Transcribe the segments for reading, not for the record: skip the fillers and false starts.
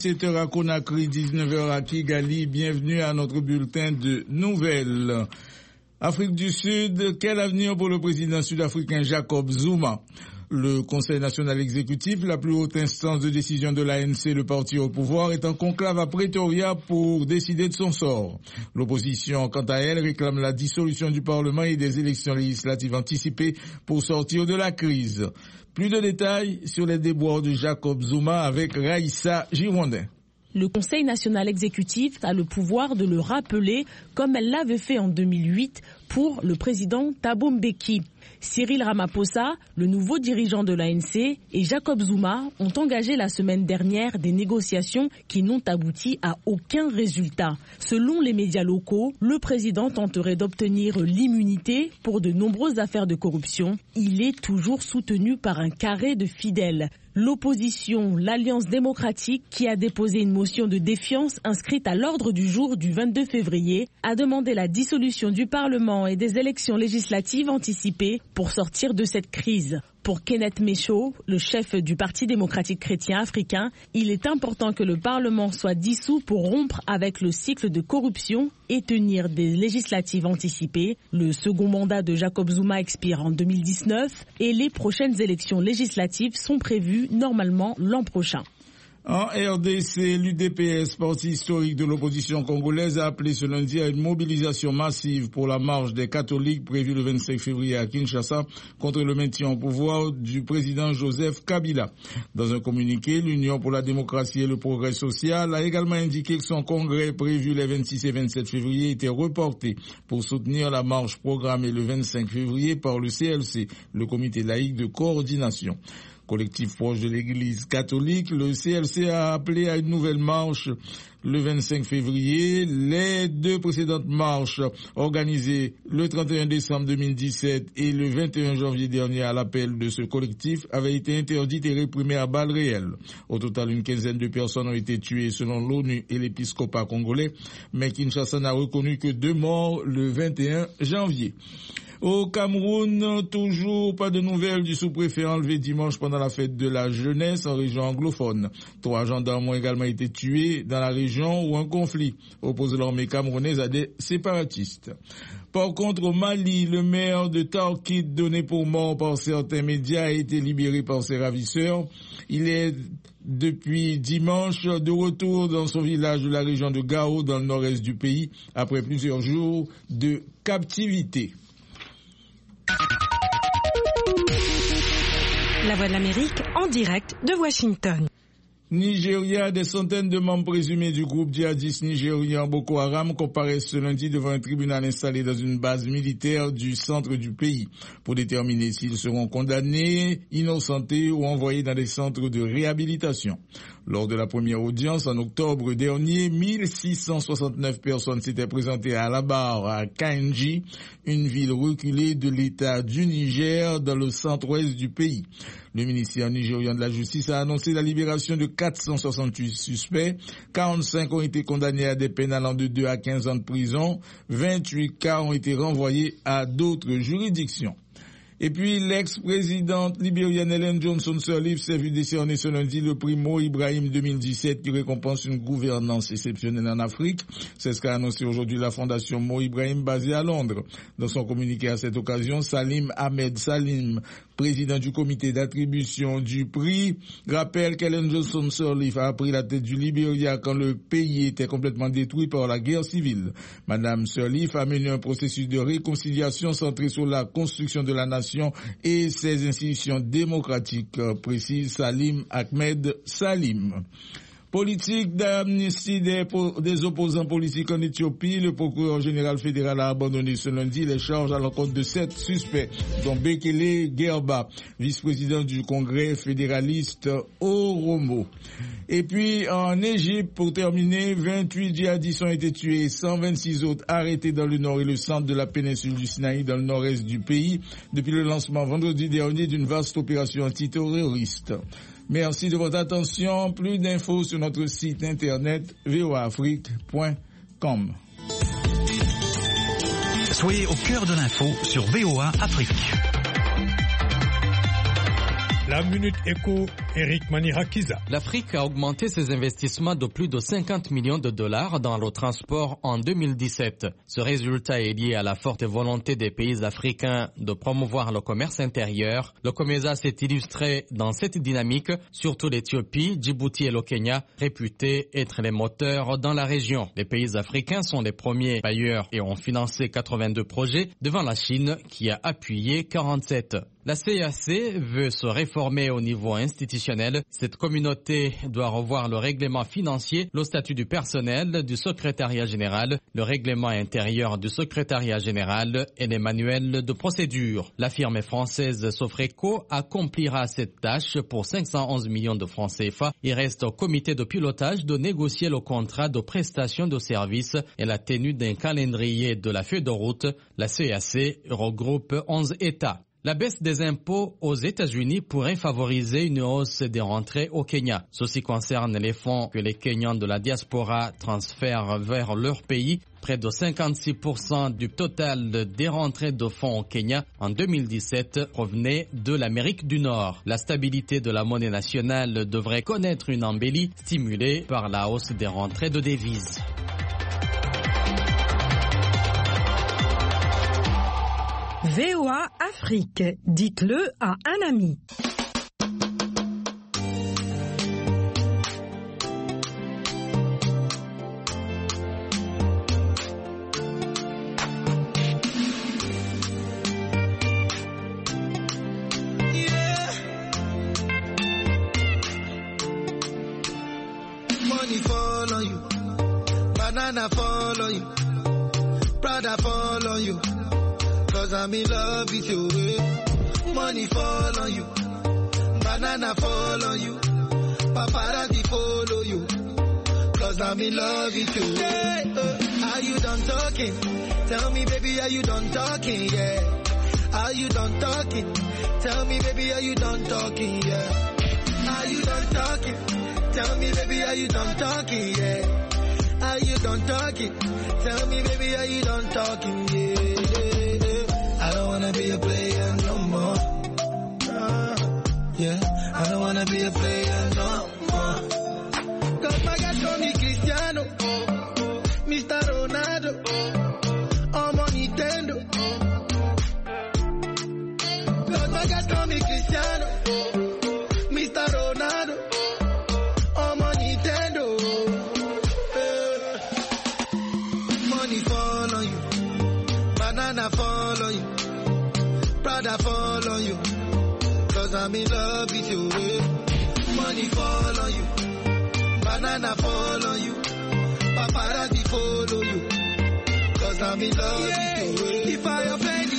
7h à Conakry, 19h à Kigali. Bienvenue à notre bulletin de nouvelles. Afrique du Sud, quel avenir pour le président sud-africain Jacob Zuma? Le Conseil national exécutif, la plus haute instance de décision de l'ANC, le parti au pouvoir, est en conclave à Pretoria pour décider de son sort. L'opposition, quant à elle, réclame la dissolution du Parlement et des élections législatives anticipées pour sortir de la crise. Plus de détails sur les déboires de Jacob Zuma avec Raïssa Girondin. Le Conseil national exécutif a le pouvoir de le rappeler comme elle l'avait fait en 2008 pour le président Thabo Mbeki. Cyril Ramaphosa, le nouveau dirigeant de l'ANC, et Jacob Zuma ont engagé la semaine dernière des négociations qui n'ont abouti à aucun résultat. Selon les médias locaux, le président tenterait d'obtenir l'immunité pour de nombreuses affaires de corruption. Il est toujours soutenu par un carré de fidèles. L'opposition, l'Alliance démocratique, qui a déposé une motion de défiance inscrite à l'ordre du jour du 22 février, a demandé la dissolution du Parlement et des élections législatives anticipées pour sortir de cette crise. Pour Kenneth Mechaud, le chef du Parti démocratique chrétien africain, il est important que le Parlement soit dissous pour rompre avec le cycle de corruption et tenir des législatives anticipées. Le second mandat de Jacob Zuma expire en 2019 et les prochaines élections législatives sont prévues normalement l'an prochain. En RDC, l'UDPS, parti historique de l'opposition congolaise, a appelé ce lundi à une mobilisation massive pour la marche des catholiques prévue le 25 février à Kinshasa contre le maintien au pouvoir du président Joseph Kabila. Dans un communiqué, l'Union pour la démocratie et le progrès social a également indiqué que son congrès prévu les 26 et 27 février était reporté pour soutenir la marche programmée le 25 février par le CLC, le comité laïque de coordination. Collectif proche de l'Église catholique, le CLC a appelé à une nouvelle marche le 25 février. Les deux précédentes marches organisées le 31 décembre 2017 et le 21 janvier dernier à l'appel de ce collectif avaient été interdites et réprimées à balles réelles. Au total, une quinzaine de personnes ont été tuées selon l'ONU et l'épiscopat congolais, mais Kinshasa n'a reconnu que 2 morts le 21 janvier. Au Cameroun, toujours pas de nouvelles du sous-préfet enlevé dimanche pendant la fête de la jeunesse en région anglophone. 3 gendarmes ont également été tués dans la région où un conflit oppose l'armée camerounaise à des séparatistes. Par contre, au Mali, le maire de Tarkid, donné pour mort par certains médias, a été libéré par ses ravisseurs. Il est depuis dimanche de retour dans son village de la région de Gao, dans le nord-est du pays, après plusieurs jours de captivité. La Voix de l'Amérique en direct de Washington. Nigeria, des centaines de membres présumés du groupe djihadiste nigérian Boko Haram comparaissent ce lundi devant un tribunal installé dans une base militaire du centre du pays pour déterminer s'ils seront condamnés, innocentés ou envoyés dans des centres de réhabilitation. Lors de la première audience en octobre dernier, 1669 personnes s'étaient présentées à la barre à Kainji, une ville reculée de l'État du Niger dans le centre-ouest du pays. Le ministère nigérian de la Justice a annoncé la libération de 468 suspects. 45 ont été condamnés à des peines allant de 2 à 15 ans de prison. 28 cas ont été renvoyés à d'autres juridictions. Et puis, l'ex-présidente libérienne Ellen Johnson Sirleaf s'est vue décerner ce lundi le prix Mo Ibrahim 2017 qui récompense une gouvernance exceptionnelle en Afrique. C'est ce qu'a annoncé aujourd'hui la fondation Mo Ibrahim basée à Londres. Dans son communiqué à cette occasion, Salim Ahmed Salim, président du comité d'attribution du prix, rappelle qu'Ellen Johnson Sirleaf a pris la tête du Libéria quand le pays était complètement détruit par la guerre civile. Madame Sirleaf a mené un processus de réconciliation centré sur la construction de la nation et ses institutions démocratiques, précise Salim Ahmed Salim. Politique d'amnistie des opposants politiques en Éthiopie, le procureur général fédéral a abandonné ce lundi les charges à l'encontre de 7 suspects, dont Bekele Gerba, vice-président du Congrès fédéraliste Oromo. Et puis en Égypte, pour terminer, 28 djihadistes ont été tués, 126 autres arrêtés dans le nord et le centre de la péninsule du Sinaï dans le nord-est du pays, depuis le lancement vendredi dernier d'une vaste opération antiterroriste. Merci de votre attention. Plus d'infos sur notre site internet voaafrique.com. Soyez au cœur de l'info sur VOA Afrique. La Minute Éco Eric Manirakiza. L'Afrique a augmenté ses investissements de plus de 50 millions de dollars dans le transport en 2017. Ce résultat est lié à la forte volonté des pays africains de promouvoir le commerce intérieur. Le COMESA s'est illustré dans cette dynamique, surtout l'Éthiopie, Djibouti et le Kenya, réputés être les moteurs dans la région. Les pays africains sont les premiers bailleurs et ont financé 82 projets devant la Chine qui a appuyé 47. La CAC veut se réformer au niveau institutionnel. Cette communauté doit revoir le règlement financier, le statut du personnel du secrétariat général, le règlement intérieur du secrétariat général et les manuels de procédure. La firme française Sofreco accomplira cette tâche pour 511 millions de francs CFA. Il reste au comité de pilotage de négocier le contrat de prestation de services et la tenue d'un calendrier de la feuille de route. La CAC regroupe 11 États. La baisse des impôts aux États-Unis pourrait favoriser une hausse des rentrées au Kenya. Ceci concerne les fonds que les Kenyans de la diaspora transfèrent vers leur pays. Près de 56% du total des rentrées de fonds au Kenya en 2017 provenaient de l'Amérique du Nord. La stabilité de la monnaie nationale devrait connaître une embellie stimulée par la hausse des rentrées de devises. VOA Afrique, dites-le à un ami. Money fall on you, banana fall on you, Prada fall on you. Cause I'm in love with you. Money fall on you, banana fall on you, paparazzi follow you. Cause I'm in love with you. Yeah, are you done talking? Tell me, baby, are you done talking? Yeah. Are you done talking? Tell me, baby, are you done talking? Yeah. Are you done talking? Tell me, baby, are you done talking? Yeah. Are you done talking? Tell me, baby, are you done talking? Yeah. I don't wanna be a player no more. Yeah, I don't wanna be a player no more. Cause my guys call me Cristiano, Mr. Ronaldo, I'm on Nintendo. Cause my guys call me Cristiano, Mr. Ronaldo, I'm on Nintendo. Money fall on you, banana fall on you, Prada fall on you, cause I'm in love with you. Money fall on you, banana fall on you, paparazzi follow you, cause I'm in love with you. If I offend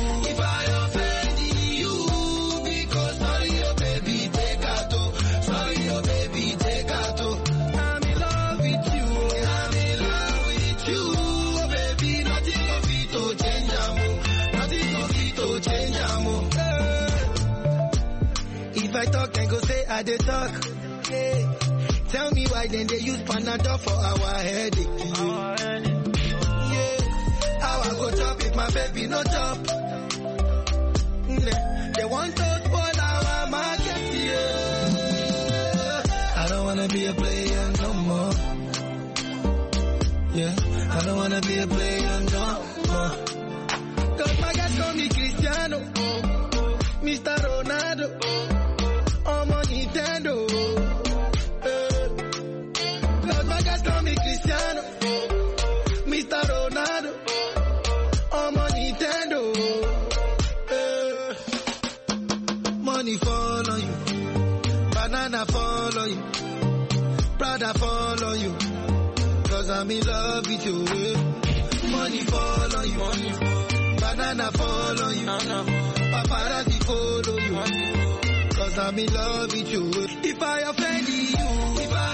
you, because sorry, oh baby, take out, sorry, oh baby, take out. I'm in love with you, I'm in love with you, oh baby, nothing of it to change, nothing of it to change. If I talk, then go say I dey talk. Hey. Tell me why then they use Panadol for our headache. Yeah, how I go chop if my baby no chop? They want to spoil our market. Yeah, I don't wanna be a player no more. Yeah, I don't wanna be a player no more. Cause my guys call me Cristiano, Mr. Ronaldo, I'm on Nintendo. Cause my guys call me Cristiano, Mr. Ronaldo, I'm on Nintendo. Money fall on you, banana fall on you, Prada fall on you, cause I'm in love with you. Money fall on you, banana fall on you, paparazzi follow you, cause I'm in love with you. If I offend you,